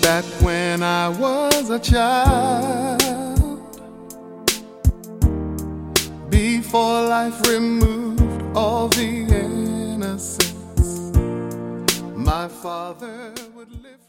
Back when I was a child, before life removed all the innocence, my father would lift